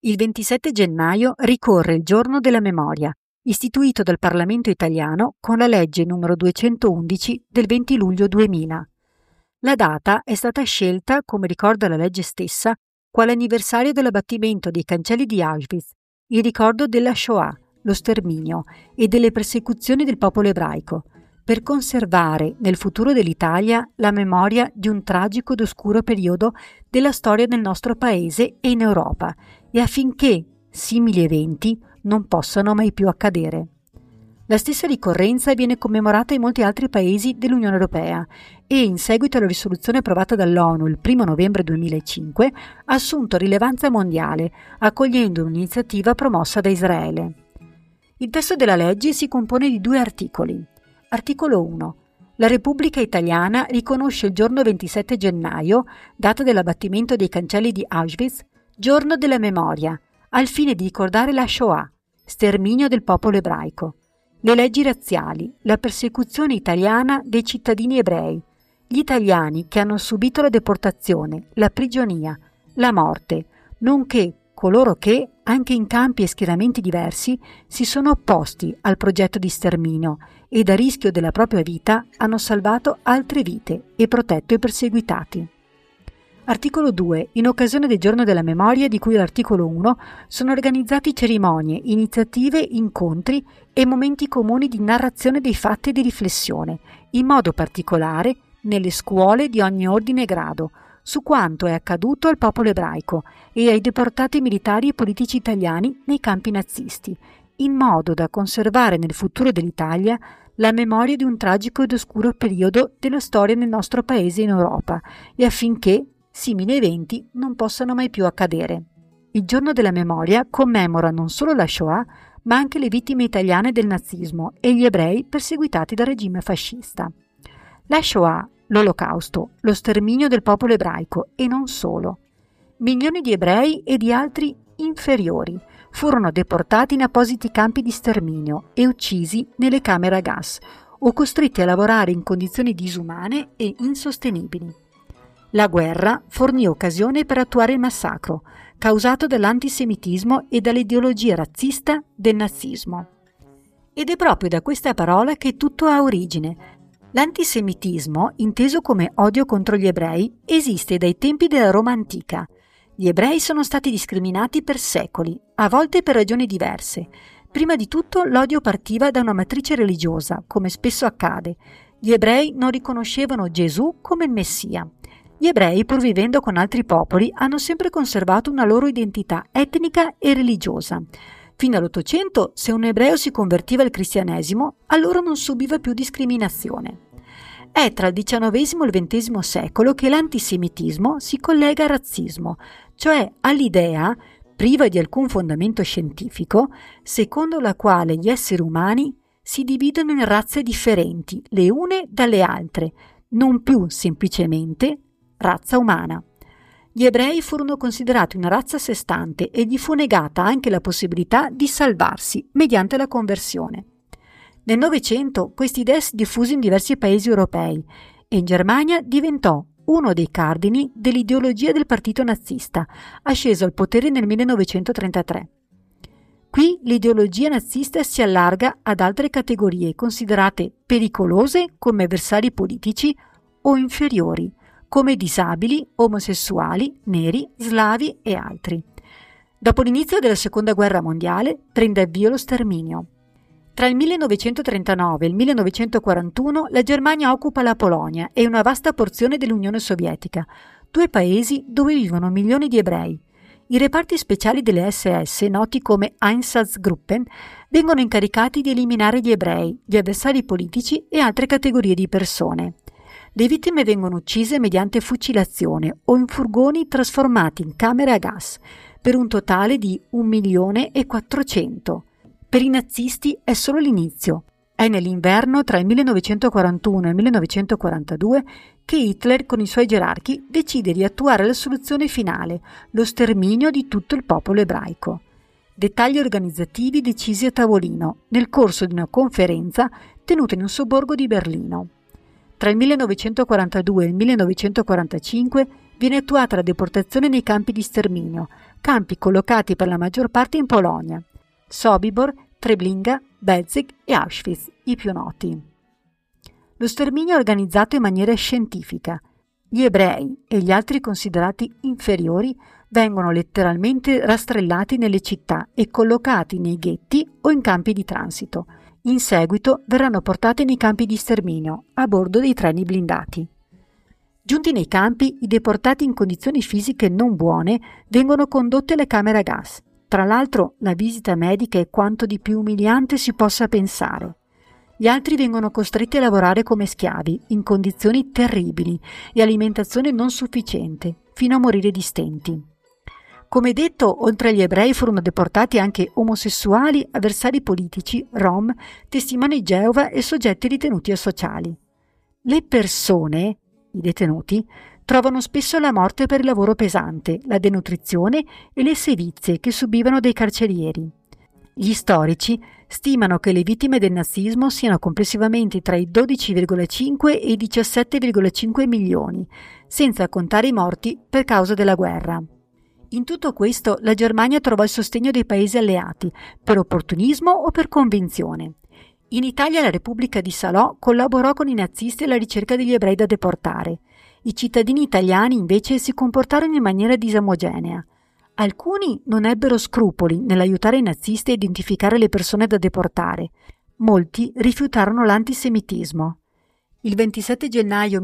Il 27 gennaio ricorre il Giorno della Memoria, istituito dal Parlamento italiano con la legge numero 211 del 20 luglio 2000. La data è stata scelta, come ricorda la legge stessa, quale anniversario dell'abbattimento dei cancelli di Auschwitz, in ricordo della Shoah, lo sterminio, e delle persecuzioni del popolo ebraico, per conservare nel futuro dell'Italia la memoria di un tragico ed oscuro periodo della storia del nostro paese e in Europa, e affinché simili eventi non possano mai più accadere. La stessa ricorrenza viene commemorata in molti altri paesi dell'Unione Europea e, in seguito alla risoluzione approvata dall'ONU il 1 novembre 2005, ha assunto rilevanza mondiale, accogliendo un'iniziativa promossa da Israele. Il testo della legge si compone di 2 articoli. Articolo 1. La Repubblica Italiana riconosce il giorno 27 gennaio, data dell'abbattimento dei cancelli di Auschwitz, giorno della memoria, al fine di ricordare la Shoah, sterminio del popolo ebraico, le leggi razziali, la persecuzione italiana dei cittadini ebrei, gli italiani che hanno subito la deportazione, la prigionia, la morte, nonché coloro che, anche in campi e schieramenti diversi, si sono opposti al progetto di sterminio ed a rischio della propria vita hanno salvato altre vite e protetto i perseguitati. Articolo 2. In occasione del Giorno della Memoria, di cui l'articolo 1, sono organizzati cerimonie, iniziative, incontri e momenti comuni di narrazione dei fatti e di riflessione, in modo particolare nelle scuole di ogni ordine e grado, su quanto è accaduto al popolo ebraico e ai deportati militari e politici italiani nei campi nazisti, in modo da conservare nel futuro dell'Italia la memoria di un tragico ed oscuro periodo della storia nel nostro paese e in Europa, e affinché simili eventi non possano mai più accadere. Il Giorno della Memoria commemora non solo la Shoah, ma anche le vittime italiane del nazismo e gli ebrei perseguitati dal regime fascista. La Shoah, l'Olocausto, lo sterminio del popolo ebraico e non solo. Milioni di ebrei e di altri inferiori furono deportati in appositi campi di sterminio e uccisi nelle camere a gas o costretti a lavorare in condizioni disumane e insostenibili. La guerra fornì occasione per attuare il massacro, causato dall'antisemitismo e dall'ideologia razzista del nazismo. Ed è proprio da questa parola che tutto ha origine. L'antisemitismo, inteso come odio contro gli ebrei, esiste dai tempi della Roma antica. Gli ebrei sono stati discriminati per secoli, a volte per ragioni diverse. Prima di tutto l'odio partiva da una matrice religiosa, come spesso accade. Gli ebrei non riconoscevano Gesù come il Messia. Gli ebrei, pur vivendo con altri popoli, hanno sempre conservato una loro identità etnica e religiosa. Fino all'Ottocento, se un ebreo si convertiva al cristianesimo, allora non subiva più discriminazione. È tra il XIX e il XX secolo che l'antisemitismo si collega al razzismo, cioè all'idea, priva di alcun fondamento scientifico, secondo la quale gli esseri umani si dividono in razze differenti, le une dalle altre, non più semplicemente razza umana. Gli ebrei furono considerati una razza a sé stante e gli fu negata anche la possibilità di salvarsi mediante la conversione. Nel Novecento questa idea si diffuse in diversi paesi europei e in Germania diventò uno dei cardini dell'ideologia del partito nazista, asceso al potere nel 1933. Qui l'ideologia nazista si allarga ad altre categorie considerate pericolose come avversari politici o inferiori, come disabili, omosessuali, neri, slavi e altri. Dopo l'inizio della Seconda Guerra Mondiale prende avvio lo sterminio. Tra il 1939 e il 1941 la Germania occupa la Polonia e una vasta porzione dell'Unione Sovietica, 2 paesi dove vivono milioni di ebrei. I reparti speciali delle SS, noti come Einsatzgruppen, vengono incaricati di eliminare gli ebrei, gli avversari politici e altre categorie di persone. Le vittime vengono uccise mediante fucilazione o in furgoni trasformati in camere a gas, per un totale di 1.400.000. Per i nazisti è solo l'inizio. È nell'inverno tra il 1941 e il 1942 che Hitler, con i suoi gerarchi, decide di attuare la soluzione finale, lo sterminio di tutto il popolo ebraico. Dettagli organizzativi decisi a tavolino, nel corso di una conferenza tenuta in un sobborgo di Berlino. Tra il 1942 e il 1945 viene attuata la deportazione nei campi di sterminio, campi collocati per la maggior parte in Polonia: Sobibor, Treblinka, Belzec e Auschwitz, i più noti. Lo sterminio è organizzato in maniera scientifica. Gli ebrei e gli altri considerati inferiori vengono letteralmente rastrellati nelle città e collocati nei ghetti o in campi di transito. In seguito verranno portati nei campi di sterminio a bordo dei treni blindati. Giunti nei campi, i deportati in condizioni fisiche non buone vengono condotti alle camere a gas. Tra l'altro, la visita medica è quanto di più umiliante si possa pensare. Gli altri vengono costretti a lavorare come schiavi, in condizioni terribili e alimentazione non sufficiente, fino a morire di stenti. Come detto, oltre agli ebrei furono deportati anche omosessuali, avversari politici, rom, testimoni di Geova e soggetti ritenuti asociali. Le persone, i detenuti, trovano spesso la morte per il lavoro pesante, la denutrizione e le sevizie che subivano dei carcerieri. Gli storici stimano che le vittime del nazismo siano complessivamente tra i 12,5 e i 17,5 milioni, senza contare i morti per causa della guerra. In tutto questo la Germania trovò il sostegno dei paesi alleati, per opportunismo o per convinzione. In Italia la Repubblica di Salò collaborò con i nazisti alla ricerca degli ebrei da deportare. I cittadini italiani invece si comportarono in maniera disomogenea. Alcuni non ebbero scrupoli nell'aiutare i nazisti a identificare le persone da deportare. Molti rifiutarono l'antisemitismo. Il 27 gennaio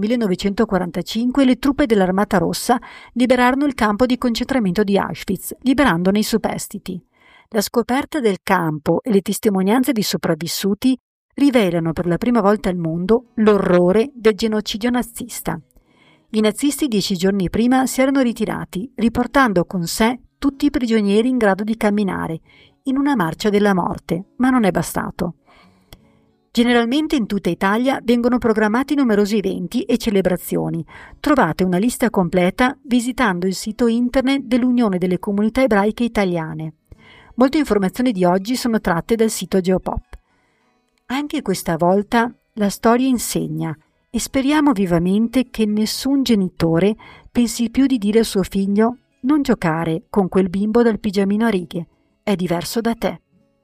1945 le truppe dell'Armata Rossa liberarono il campo di concentramento di Auschwitz, liberandone i superstiti. La scoperta del campo e le testimonianze di sopravvissuti rivelano per la prima volta al mondo l'orrore del genocidio nazista. I nazisti 10 giorni prima si erano ritirati, riportando con sé tutti i prigionieri in grado di camminare, in una marcia della morte, ma non è bastato. Generalmente in tutta Italia vengono programmati numerosi eventi e celebrazioni. Trovate una lista completa visitando il sito internet dell'Unione delle Comunità Ebraiche Italiane. Molte informazioni di oggi sono tratte dal sito Geopop. Anche questa volta la storia insegna e speriamo vivamente che nessun genitore pensi più di dire a suo figlio: non giocare con quel bimbo dal pigiamino a righe, è diverso da te.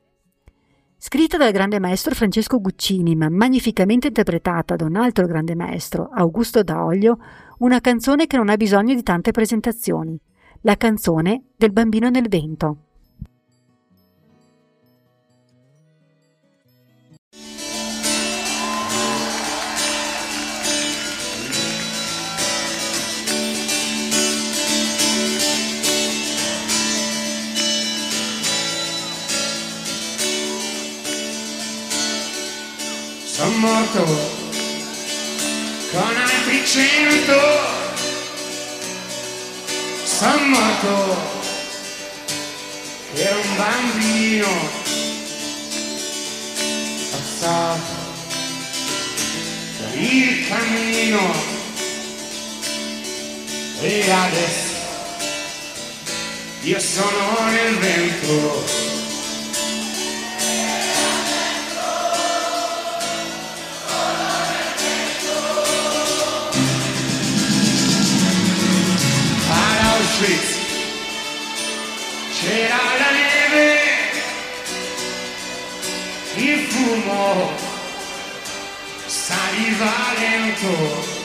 Scritta dal grande maestro Francesco Guccini, ma magnificamente interpretata da un altro grande maestro, Augusto Daoglio, una canzone che non ha bisogno di tante presentazioni, la canzone del bambino nel vento. Sono morto con altri 100, sono morto per un bambino passato per il cammino e adesso io sono nel vento. C'era la neve, il fumo saliva lento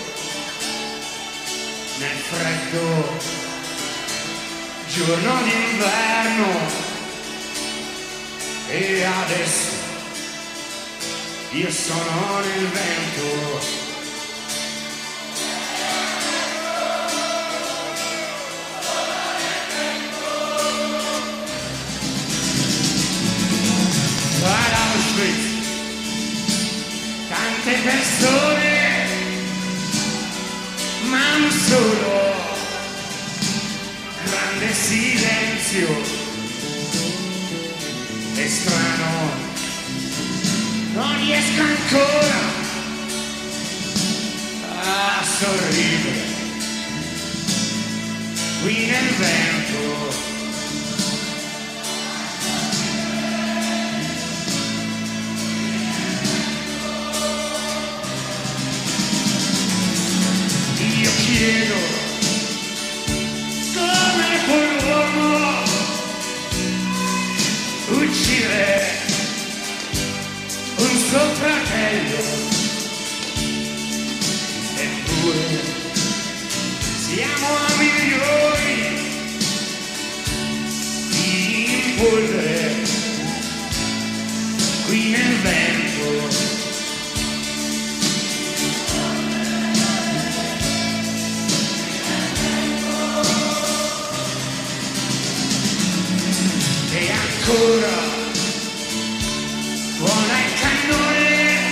nel freddo giorno d'inverno e adesso io sono nel vento. Tante persone, ma non solo, grande silenzio, è strano, non riesco ancora a sorridere qui nel vento. Chiedo come quell'uomo uccidere un suo fratello, eppure siamo a milioni di polvere qui nel vento. E ancora buona il cannone,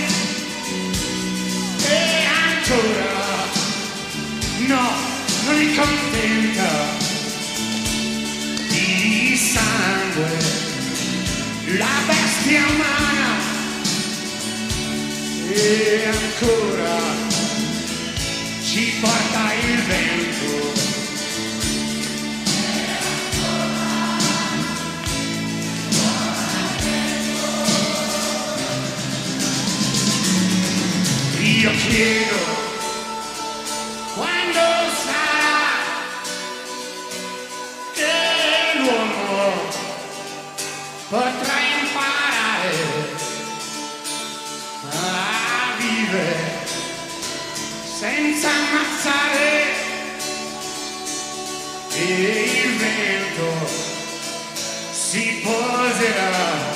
e ancora no, non mi contenta di sangue la bestia umana, e ancora ci porta il vento. Io chiedo quando sarà che l'uomo potrà imparare a vivere senza ammazzare, e il vento si poserà.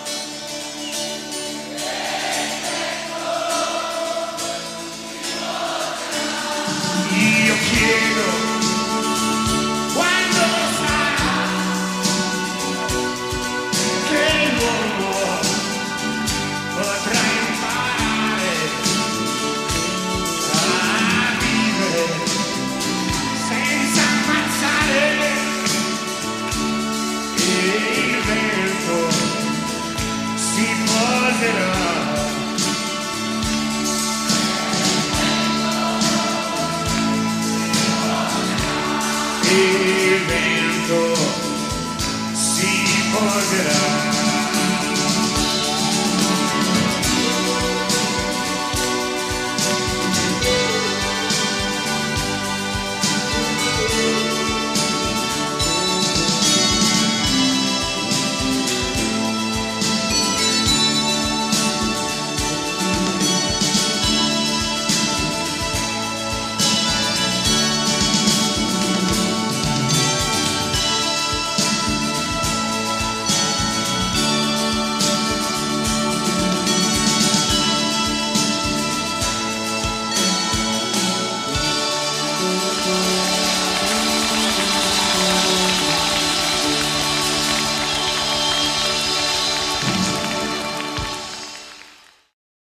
Io chiedo quando sarà che l'uomo potrà imparare a vivere senza ammazzare, e il vento si poserà. Il vento si poserà.